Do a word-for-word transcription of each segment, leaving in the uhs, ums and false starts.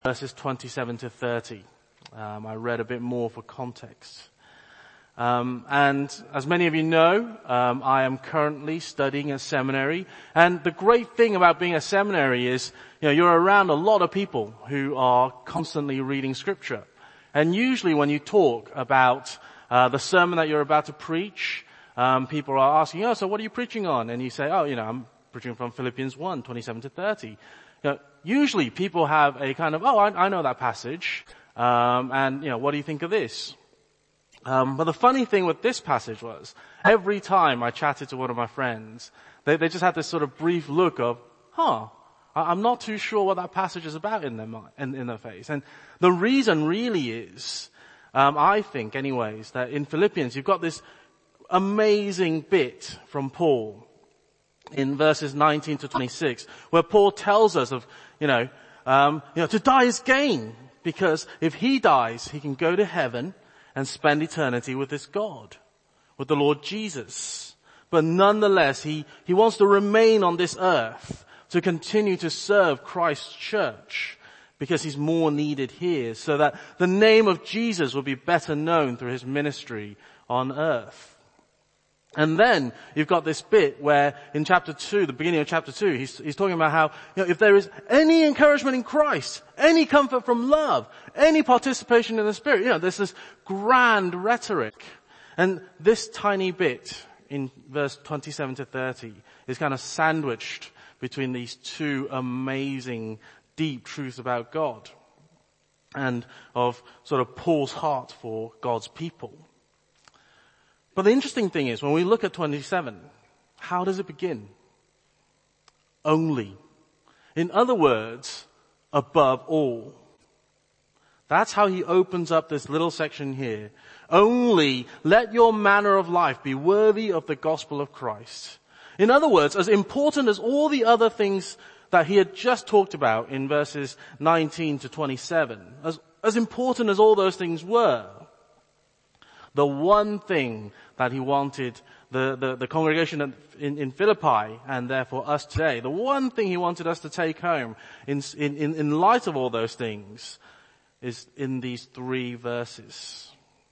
verses twenty-seven to thirty. Um, I read a bit more for context. Um, and as many of you know, um, I am currently studying at seminary. And the great thing about being at seminary is, you know, you're around a lot of people who are constantly reading scripture. And usually when you talk about uh, the sermon that you're about to preach, um, people are asking, oh, so what are you preaching on? And you say, oh, you know, I'm preaching from Philippians one, twenty-seven to thirty. You know, usually people have a kind of, oh, I, I know that passage. Um, and, you know, what do you think of this? Um, but the funny thing with this passage was, every time I chatted to one of my friends, they, they just had this sort of brief look of, huh, I'm not too sure what that passage is about in their mind, in, in their face. And the reason really is, um, I think anyways, that in Philippians you've got this amazing bit from Paul in verses nineteen to twenty-six, where Paul tells us of, you know, um, you know, to die is gain, because if he dies, he can go to heaven and spend eternity with this God, with the Lord Jesus. But nonetheless, he, he wants to remain on this earth to continue to serve Christ's church, because he's more needed here, so that the name of Jesus will be better known through his ministry on earth. And then you've got this bit where in chapter two, the beginning of chapter two, he's, he's talking about how, you know, if there is any encouragement in Christ, any comfort from love, any participation in the Spirit, you know, there's this grand rhetoric. And this tiny bit in verse twenty-seven to thirty is kind of sandwiched between these two amazing deep truths about God and of sort of Paul's heart for God's people. But the interesting thing is, when we look at twenty-seven, how does it begin? Only. In other words, above all. That's how he opens up this little section here. Only let your manner of life be worthy of the gospel of Christ. In other words, as important as all the other things that he had just talked about in verses nineteen to twenty-seven, as, as important as all those things were, the one thing that he wanted the, the, the congregation in, in Philippi, and therefore us today, the one thing he wanted us to take home in, in, in light of all those things is in these three verses.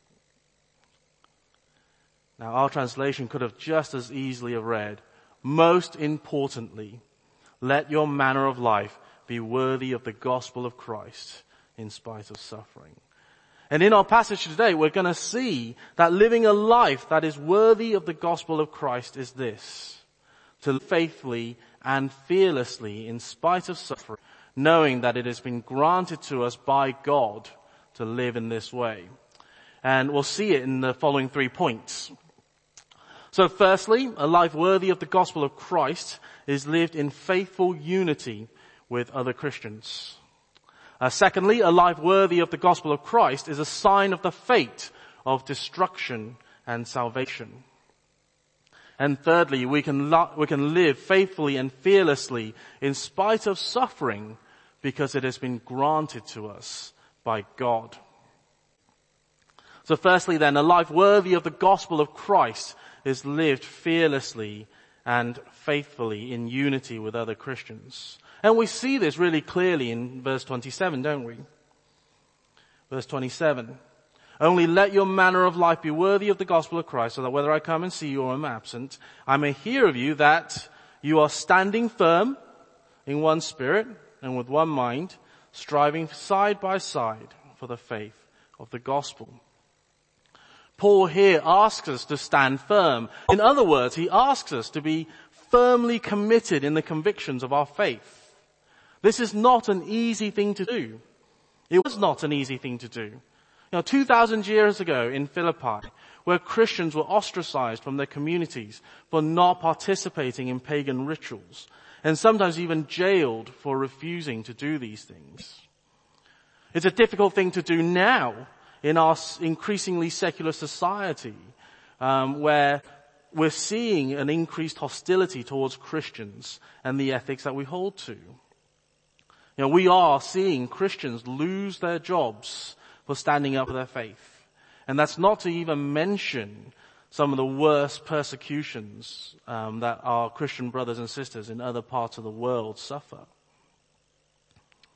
Now our translation could have just as easily have read, most importantly, let your manner of life be worthy of the gospel of Christ in spite of suffering. And in our passage today, we're going to see that living a life that is worthy of the gospel of Christ is this: to live faithfully and fearlessly in spite of suffering, knowing that it has been granted to us by God to live in this way. And we'll see it in the following three points. So firstly, a life worthy of the gospel of Christ is lived in faithful unity with other Christians. Uh, secondly, a life worthy of the gospel of Christ is a sign of the fate of destruction and salvation. And thirdly, we can, lo- we can live faithfully and fearlessly in spite of suffering, because it has been granted to us by God. So firstly then, a life worthy of the gospel of Christ is lived fearlessly and faithfully in unity with other Christians. And we see this really clearly in verse twenty-seven, don't we? Verse twenty-seven. Only let your manner of life be worthy of the gospel of Christ, so that whether I come and see you or am absent, I may hear of you that you are standing firm in one spirit and with one mind, striving side by side for the faith of the gospel. Paul here asks us to stand firm. In other words, he asks us to be firmly committed in the convictions of our faith. This is not an easy thing to do. It was not an easy thing to do. You know, two thousand years ago in Philippi, where Christians were ostracized from their communities for not participating in pagan rituals, and sometimes even jailed for refusing to do these things. It's a difficult thing to do now in our increasingly secular society, um, where we're seeing an increased hostility towards Christians and the ethics that we hold to. You know, we are seeing Christians lose their jobs for standing up for their faith. And that's not to even mention some of the worst persecutions um, that our Christian brothers and sisters in other parts of the world suffer.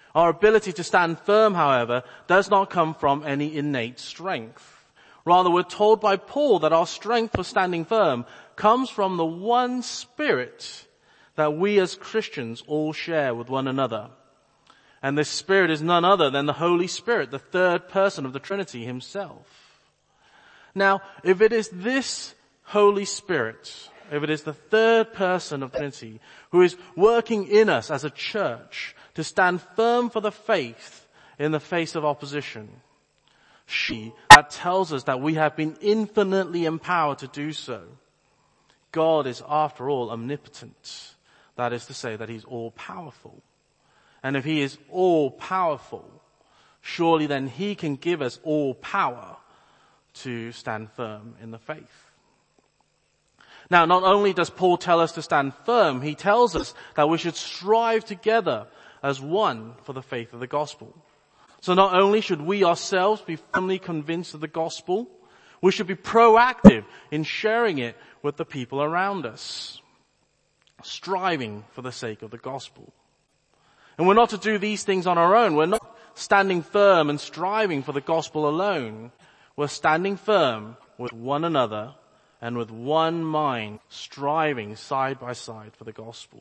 Our ability to stand firm, however, does not come from any innate strength. Rather, we're told by Paul that our strength for standing firm comes from the one Spirit that we as Christians all share with one another. And this Spirit is none other than the Holy Spirit, the third person of the Trinity himself. Now, if it is this Holy Spirit, if it is the third person of the Trinity who is working in us as a church to stand firm for the faith in the face of opposition, she that tells us that we have been infinitely empowered to do so. God is, after all, omnipotent. That is to say that he's all-powerful. And if he is all-powerful, surely then he can give us all power to stand firm in the faith. Now, not only does Paul tell us to stand firm, he tells us that we should strive together as one for the faith of the gospel. So not only should we ourselves be firmly convinced of the gospel, we should be proactive in sharing it with the people around us, striving for the sake of the gospel. And we're not to do these things on our own. We're not standing firm and striving for the gospel alone. We're standing firm with one another and with one mind, striving side by side for the gospel.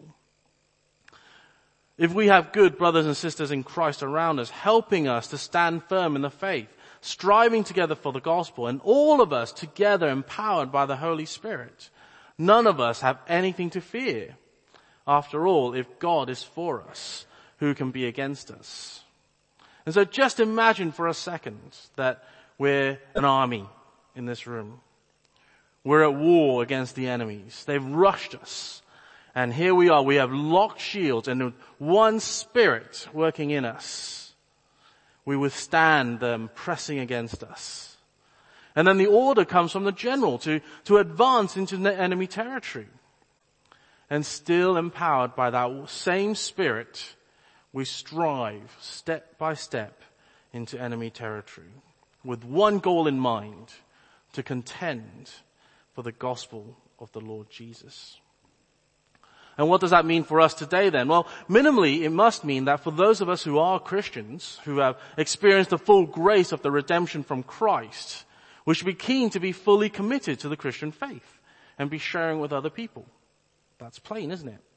If we have good brothers and sisters in Christ around us, helping us to stand firm in the faith, striving together for the gospel, and all of us together empowered by the Holy Spirit, none of us have anything to fear. After all, if God is for us, who can be against us? And so just imagine for a second that we're an army in this room. We're at war against the enemies. They've rushed us. And here we are. We have locked shields and one Spirit working in us. We withstand them pressing against us. And then the order comes from the general to, to advance into the enemy territory. And still empowered by that same Spirit, we strive step by step into enemy territory with one goal in mind, to contend for the gospel of the Lord Jesus. And what does that mean for us today then? Well, minimally, it must mean that for those of us who are Christians, who have experienced the full grace of the redemption from Christ, we should be keen to be fully committed to the Christian faith and be sharing with other people. That's plain, isn't it?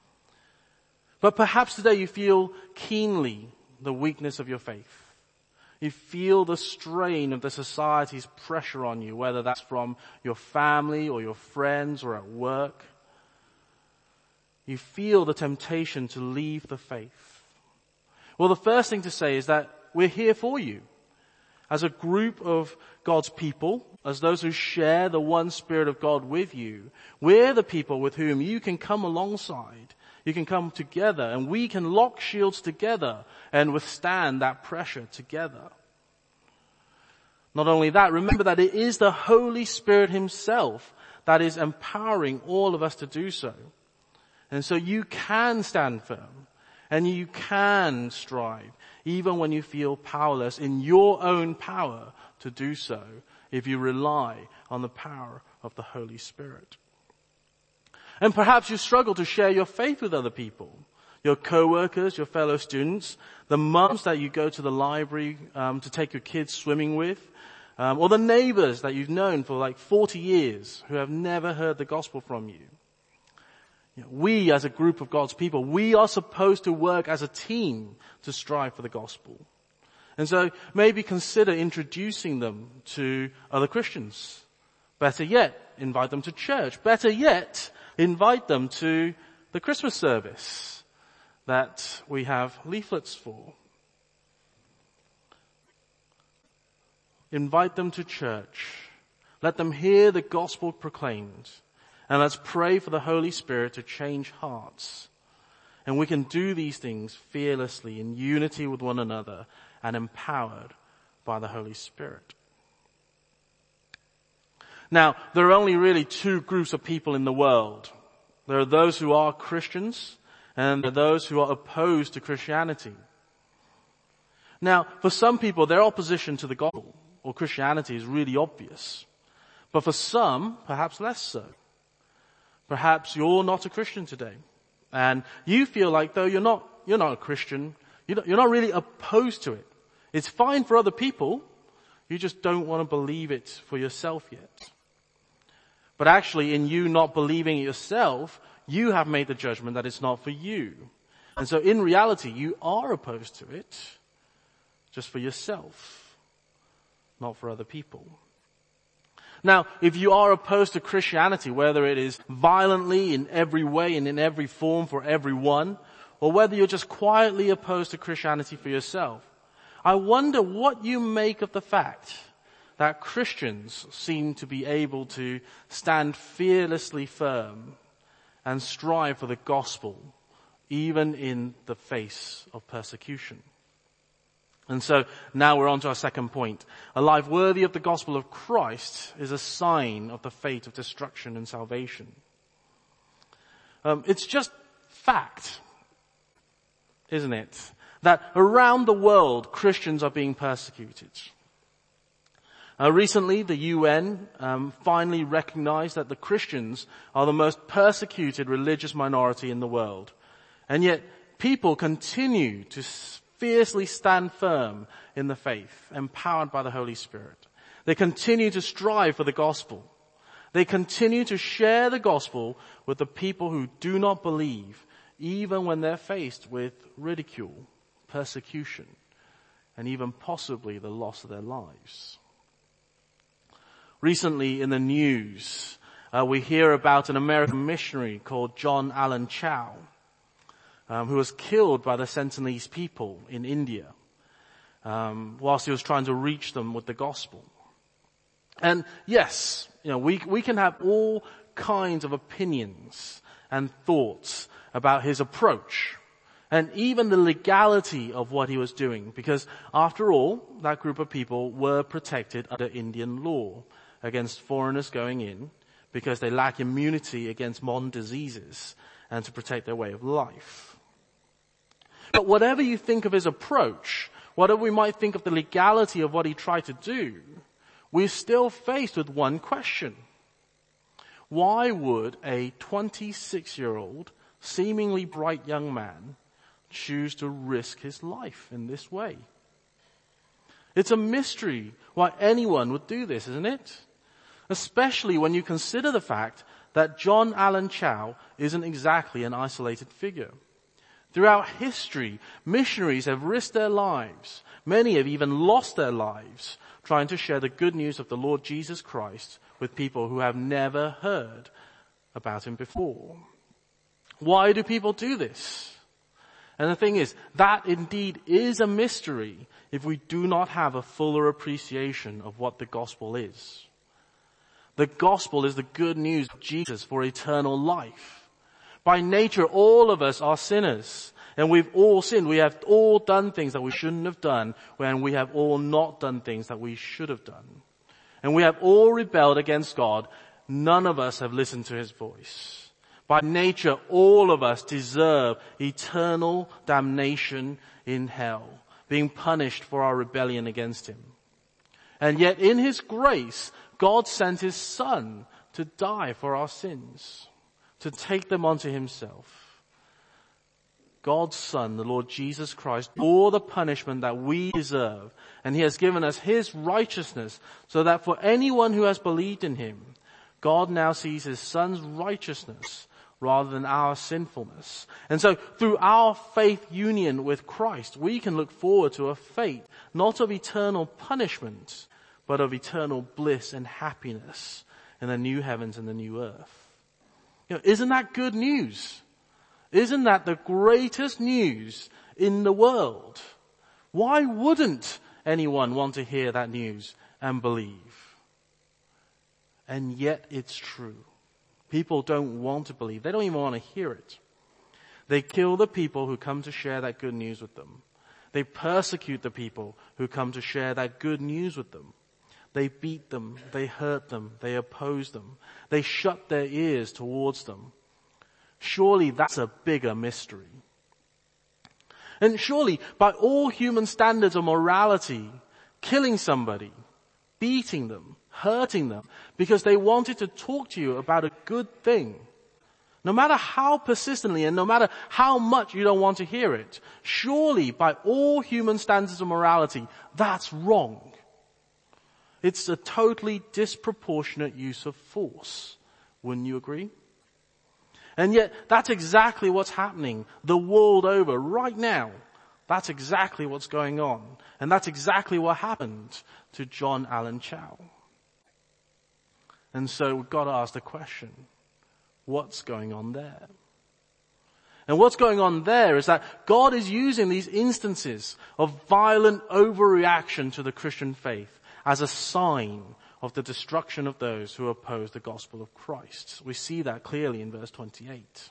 But perhaps today you feel keenly the weakness of your faith. You feel the strain of the society's pressure on you, whether that's from your family or your friends or at work. You feel the temptation to leave the faith. Well, the first thing to say is that we're here for you. As a group of God's people, as those who share the one Spirit of God with you, we're the people with whom you can come alongside. You can come together and we can lock shields together and withstand that pressure together. Not only that, remember that it is the Holy Spirit himself that is empowering all of us to do so. And so you can stand firm and you can strive even when you feel powerless in your own power to do so if you rely on the power of the Holy Spirit. And perhaps you struggle to share your faith with other people, your co-workers, your fellow students, the mums that you go to the library um, to take your kids swimming with, um, or the neighbors that you've known for like forty years who have never heard the gospel from you. You know, we as a group of God's people, we are supposed to work as a team to strive for the gospel. And so maybe consider introducing them to other Christians. Better yet, invite them to church. Better yet, invite them to the Christmas service that we have leaflets for. Invite them to church. Let them hear the gospel proclaimed. And let's pray for the Holy Spirit to change hearts. And we can do these things fearlessly in unity with one another and empowered by the Holy Spirit. Now, there are only really two groups of people in the world. There are those who are Christians and there are those who are opposed to Christianity. Now, for some people, their opposition to the gospel or Christianity is really obvious. But for some, perhaps less so. Perhaps you're not a Christian today. And you feel like though you're not, you're not a Christian, You're not really opposed to it. It's fine for other people. You just don't want to believe it for yourself yet. But actually, in you not believing it yourself, you have made the judgment that it's not for you. And so in reality, you are opposed to it just for yourself, not for other people. Now, if you are opposed to Christianity, whether it is violently in every way and in every form for everyone, or whether you're just quietly opposed to Christianity for yourself, I wonder what you make of the fact that Christians seem to be able to stand fearlessly firm and strive for the gospel, even in the face of persecution. And so now we're on to our second point. A life worthy of the gospel of Christ is a sign of the fate of destruction and salvation. Um, it's just fact, isn't it, that around the world Christians are being persecuted. Uh, recently, the U N um, finally recognized that the Christians are the most persecuted religious minority in the world. And yet people continue to fiercely stand firm in the faith, empowered by the Holy Spirit. They continue to strive for the gospel. They continue to share the gospel with the people who do not believe, even when they're faced with ridicule, persecution, and even possibly the loss of their lives. Recently in the news, uh, we hear about an American missionary called John Allen Chau, Um, who was killed by the Sentinelese people in India, um, whilst he was trying to reach them with the gospel. And yes, you know, we we can have all kinds of opinions and thoughts about his approach, and even the legality of what he was doing, because after all, that group of people were protected under Indian law against foreigners going in, because they lack immunity against modern diseases and to protect their way of life. But whatever you think of his approach, whatever we might think of the legality of what he tried to do, we're still faced with one question. Why would a twenty-six-year-old, seemingly bright young man choose to risk his life in this way? It's a mystery why anyone would do this, isn't it? Especially when you consider the fact that John Allen Chau isn't exactly an isolated figure. Throughout history, missionaries have risked their lives. Many have even lost their lives trying to share the good news of the Lord Jesus Christ with people who have never heard about him before. Why do people do this? And the thing is, that indeed is a mystery if we do not have a fuller appreciation of what the gospel is. The gospel is the good news of Jesus for eternal life. By nature, all of us are sinners, and we've all sinned. We have all done things that we shouldn't have done, and we have all not done things that we should have done. And we have all rebelled against God. None of us have listened to his voice. By nature, all of us deserve eternal damnation in hell, being punished for our rebellion against him. And yet in his grace, God sent his Son to die for our sins, to take them onto himself. God's Son, the Lord Jesus Christ, bore the punishment that we deserve, and he has given us his righteousness, so that for anyone who has believed in him, God now sees his Son's righteousness rather than our sinfulness. And so through our faith union with Christ, we can look forward to a fate not of eternal punishment, but of eternal bliss and happiness in the new heavens and the new earth. You know, isn't that good news? Isn't that the greatest news in the world? Why wouldn't anyone want to hear that news and believe? And yet it's true. People don't want to believe. They don't even want to hear it. They kill the people who come to share that good news with them. They persecute the people who come to share that good news with them. They beat them, they hurt them, they oppose them. They shut their ears towards them. Surely that's a bigger mystery. And surely, by all human standards of morality, killing somebody, beating them, hurting them, because they wanted to talk to you about a good thing, No matter how persistently and no matter how much you don't want to hear it, surely by all human standards of morality, that's wrong. It's a totally disproportionate use of force. Wouldn't you agree? And yet, that's exactly what's happening the world over right now. That's exactly what's going on. And that's exactly what happened to John Allen Chau. And so we've got to ask the question, what's going on there? And what's going on there is that God is using these instances of violent overreaction to the Christian faith as a sign of the destruction of those who oppose the gospel of Christ. We see that clearly in verse twenty-eight.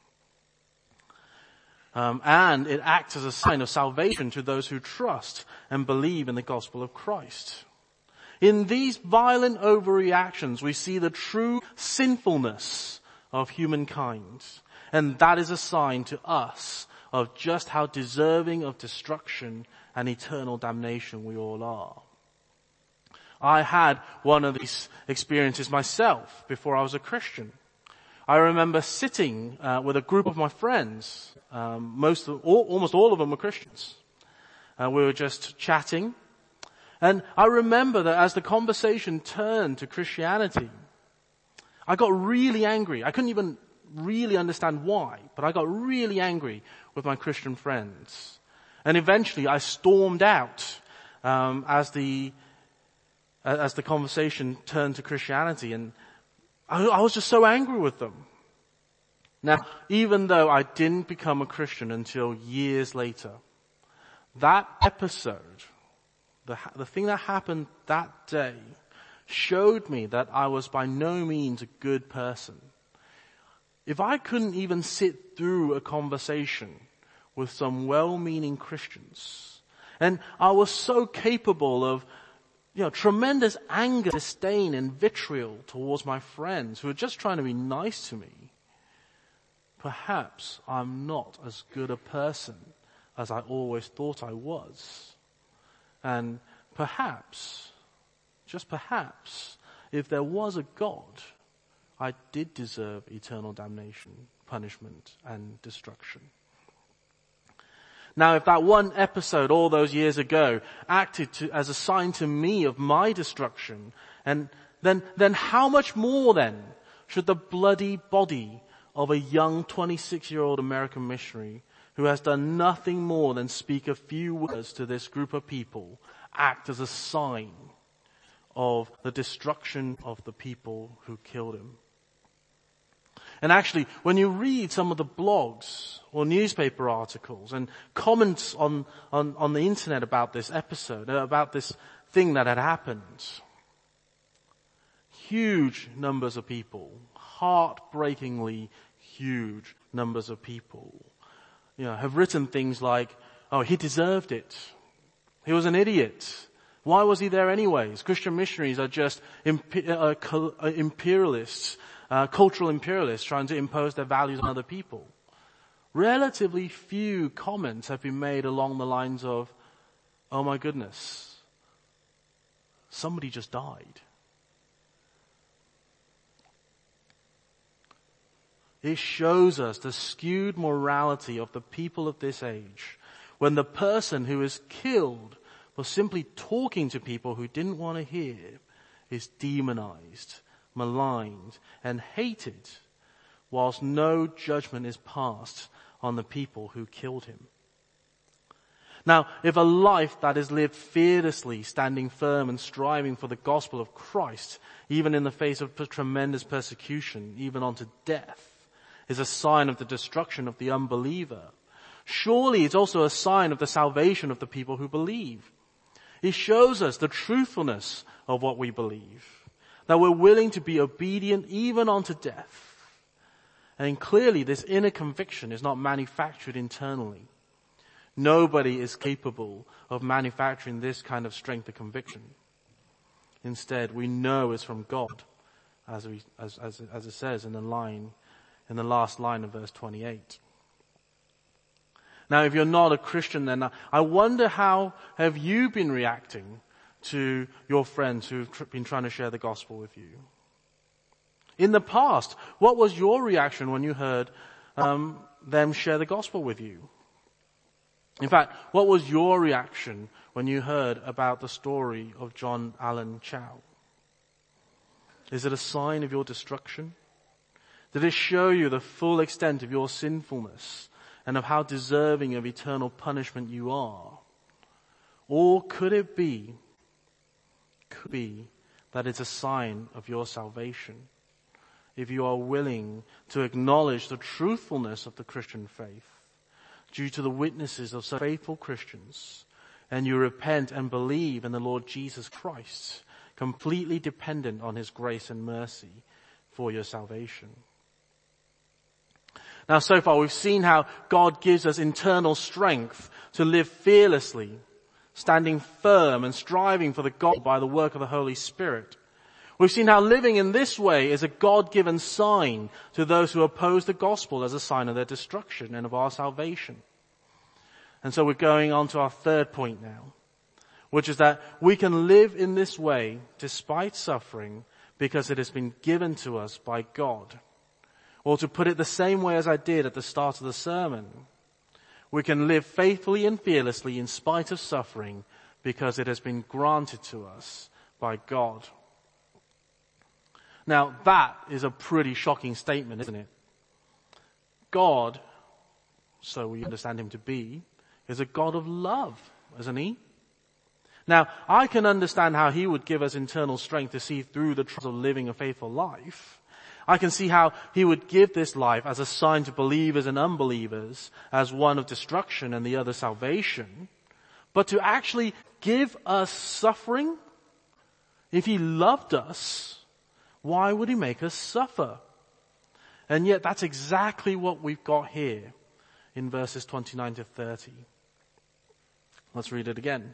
Um, and it acts as a sign of salvation to those who trust and believe in the gospel of Christ. In these violent overreactions, we see the true sinfulness of humankind. And that is a sign to us of just how deserving of destruction and eternal damnation we all are. I had one of these experiences myself before I was a Christian. I remember sitting uh, with a group of my friends. Um, most, of, all, almost all of them were Christians. Uh, we were just chatting. And I remember that as the conversation turned to Christianity, I got really angry. I couldn't even really understand why, but I got really angry with my Christian friends. And eventually I stormed out um, as the as the conversation turned to Christianity, and I, I was just so angry with them. Now, even though I didn't become a Christian until years later, that episode, the, the thing that happened that day, showed me that I was by no means a good person. If I couldn't even sit through a conversation with some well-meaning Christians, and I was so capable of, you know, tremendous anger, disdain, and vitriol towards my friends who are just trying to be nice to me, perhaps I'm not as good a person as I always thought I was. And perhaps, just perhaps, if there was a God, I did deserve eternal damnation, punishment, and destruction. Now, if that one episode all those years ago acted to, as a sign to me of my destruction, and then, then how much more then should the bloody body of a young twenty-six-year-old American missionary who has done nothing more than speak a few words to this group of people act as a sign of the destruction of the people who killed him? And actually, when you read some of the blogs or newspaper articles and comments on, on, on the internet about this episode, about this thing that had happened, huge numbers of people, heartbreakingly huge numbers of people, you know, have written things like, oh, he deserved it. He was an idiot. Why was he there anyways? Christian missionaries are just imp- uh, uh, imperialists. Uh, cultural imperialists trying to impose their values on other people. Relatively few comments have been made along the lines of, oh my goodness, somebody just died. It shows us the skewed morality of the people of this age when the person who is killed for simply talking to people who didn't want to hear is demonized, maligned, and hated, whilst no judgment is passed on the people who killed him. Now, if a life that is lived fearlessly, standing firm and striving for the gospel of Christ, even in the face of tremendous persecution, even unto death, is a sign of the destruction of the unbeliever, surely it's also a sign of the salvation of the people who believe. It shows us the truthfulness of what we believe, that we're willing to be obedient even unto death. And clearly this inner conviction is not manufactured internally. Nobody is capable of manufacturing this kind of strength of conviction. Instead, we know it's from God, as we, as, as, as it says in the line, in the last line of verse twenty-eight. Now, if you're not a Christian, then I wonder how have you been reacting to your friends who've tr- been trying to share the gospel with you? In the past, what was your reaction when you heard um, them share the gospel with you? In fact, what was your reaction when you heard about the story of John Allen Chau? Is it a sign of your destruction? Did it show you the full extent of your sinfulness and of how deserving of eternal punishment you are? Or could it be, could be that it's a sign of your salvation? If you are willing to acknowledge the truthfulness of the Christian faith due to the witnesses of such faithful Christians, and you repent and believe in the Lord Jesus Christ, completely dependent on his grace and mercy for your salvation. Now, so far we've seen how God gives us internal strength to live fearlessly, standing firm and striving for the goal by the work of the Holy Spirit. We've seen how living in this way is a God-given sign to those who oppose the gospel as a sign of their destruction and of our salvation. And so we're going on to our third point now, which is that we can live in this way despite suffering because it has been given to us by God. Or to put it the same way as I did at the start of the sermon, we can live faithfully and fearlessly in spite of suffering because it has been granted to us by God. Now, that is a pretty shocking statement, isn't it? God, so we understand him to be, is a God of love, isn't he? Now, I can understand how he would give us internal strength to see through the trials of living a faithful life. I can see how he would give this life as a sign to believers and unbelievers, as one of destruction and the other salvation. But to actually give us suffering, if he loved us, why would he make us suffer? And yet that's exactly what we've got here in verses twenty-nine to thirty. Let's read it again.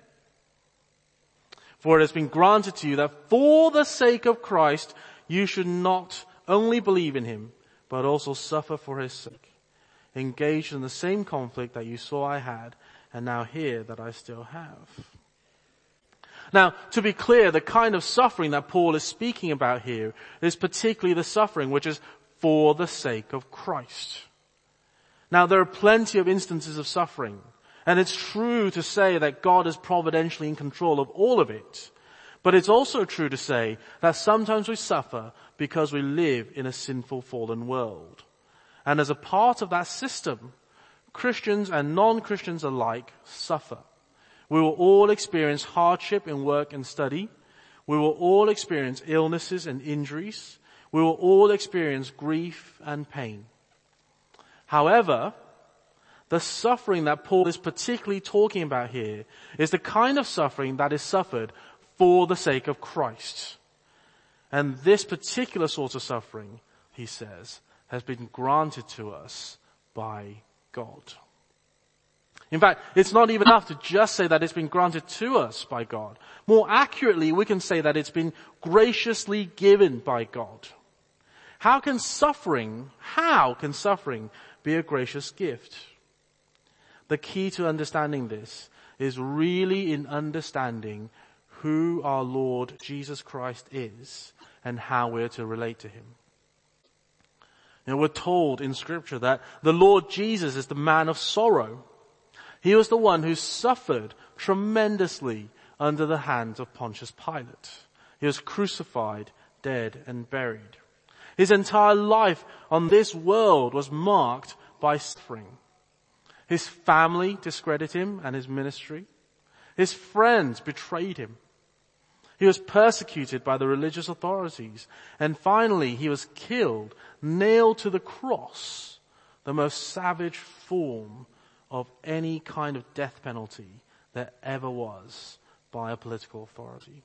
For it has been granted to you that for the sake of Christ you should not only believe in him, but also suffer for his sake, engaged in the same conflict that you saw I had, and now hear that I still have. Now, to be clear, the kind of suffering that Paul is speaking about here is particularly the suffering which is for the sake of Christ. Now, there are plenty of instances of suffering, and it's true to say that God is providentially in control of all of it. But it's also true to say that sometimes we suffer because we live in a sinful, fallen world. And as a part of that system, Christians and non-Christians alike suffer. We will all experience hardship in work and study. We will all experience illnesses and injuries. We will all experience grief and pain. However, the suffering that Paul is particularly talking about here is the kind of suffering that is suffered for the sake of Christ. And this particular sort of suffering, he says, has been granted to us by God. In fact, it's not even enough to just say that it's been granted to us by God. More accurately, we can say that it's been graciously given by God. How can suffering, how can suffering be a gracious gift? The key to understanding this is really in understanding who our Lord Jesus Christ is and how we're to relate to him. You know, we're told in Scripture that the Lord Jesus is the man of sorrow. He was the one who suffered tremendously under the hands of Pontius Pilate. He was crucified, dead, and buried. His entire life on this world was marked by suffering. His family discredited him and his ministry. His friends betrayed him. He was persecuted by the religious authorities. And finally, he was killed, nailed to the cross, the most savage form of any kind of death penalty there ever was by a political authority.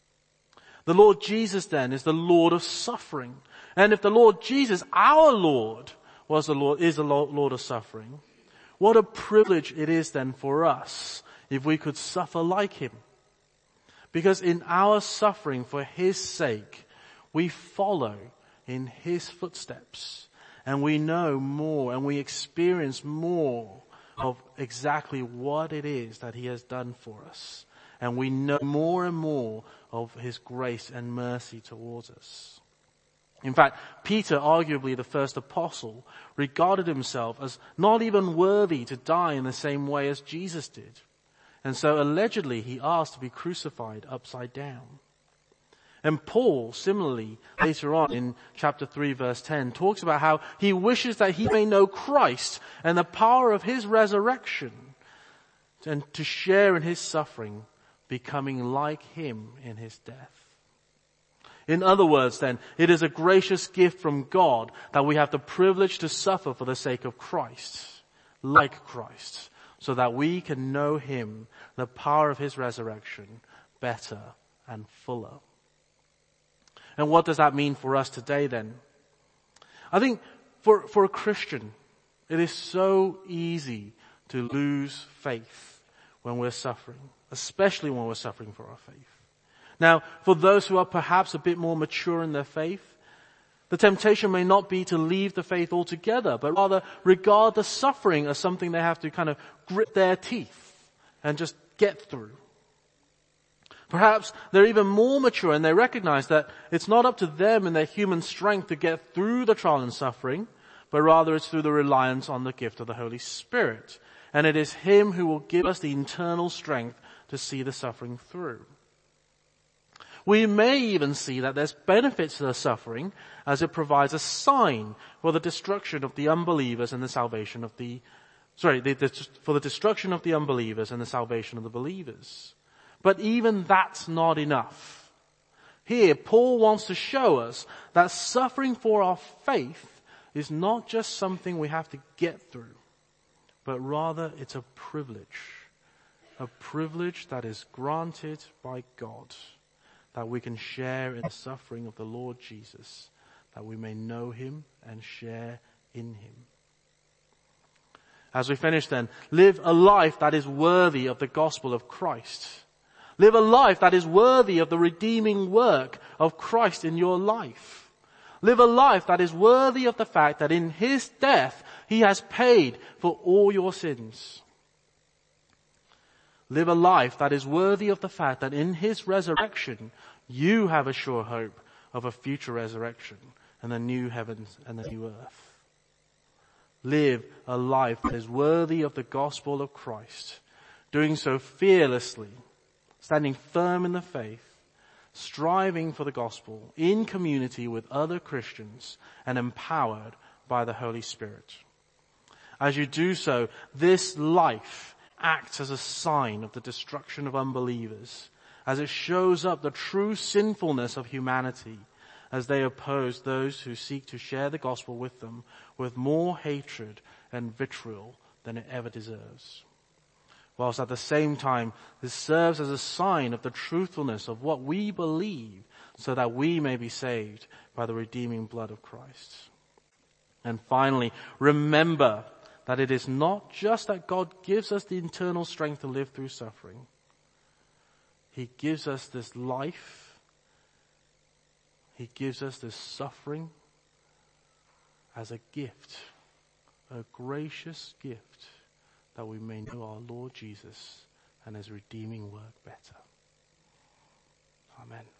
The Lord Jesus then is the Lord of suffering. And if the Lord Jesus, our Lord, was the Lord, is the Lord of suffering, what a privilege it is then for us if we could suffer like him. Because in our suffering for his sake, we follow in his footsteps, and we know more and we experience more of exactly what it is that he has done for us. And we know more and more of his grace and mercy towards us. In fact, Peter, arguably the first apostle, regarded himself as not even worthy to die in the same way as Jesus did. And so allegedly he asked to be crucified upside down. And Paul, similarly, later on in chapter three verse ten, talks about how he wishes that he may know Christ and the power of his resurrection and to share in his suffering, becoming like him in his death. In other words then, it is a gracious gift from God that we have the privilege to suffer for the sake of Christ, like Christ, so that we can know him, the power of his resurrection, better and fuller. And what does that mean for us today then? I think for, for a Christian, it is so easy to lose faith when we're suffering, especially when we're suffering for our faith. Now, for those who are perhaps a bit more mature in their faith, the temptation may not be to leave the faith altogether, but rather regard the suffering as something they have to kind of grit their teeth and just get through. Perhaps they're even more mature and they recognize that it's not up to them and their human strength to get through the trial and suffering, but rather it's through the reliance on the gift of the Holy Spirit. And it is him who will give us the internal strength to see the suffering through. We may even see that there's benefits to the suffering as it provides a sign for the destruction of the unbelievers and the salvation of the, sorry, the, the, for the destruction of the unbelievers and the salvation of the believers. But even that's not enough. Here, Paul wants to show us that suffering for our faith is not just something we have to get through, but rather it's a privilege. A privilege that is granted by God, that we can share in the suffering of the Lord Jesus, that we may know him and share in him. As we finish then, live a life that is worthy of the gospel of Christ. Live a life that is worthy of the redeeming work of Christ in your life. Live a life that is worthy of the fact that in his death, he has paid for all your sins. Live a life that is worthy of the fact that in his resurrection, you have a sure hope of a future resurrection and the new heavens and the new earth. Live a life that is worthy of the gospel of Christ, doing so fearlessly, standing firm in the faith, striving for the gospel in community with other Christians and empowered by the Holy Spirit. As you do so, this life acts as a sign of the destruction of unbelievers, as it shows up the true sinfulness of humanity, as they oppose those who seek to share the gospel with them with more hatred and vitriol than it ever deserves. Whilst at the same time, this serves as a sign of the truthfulness of what we believe, so that we may be saved by the redeeming blood of Christ. And finally, remember that it is not just that God gives us the internal strength to live through suffering. He gives us this life. He gives us this suffering as a gift, a gracious gift, that we may know our Lord Jesus and his redeeming work better. Amen.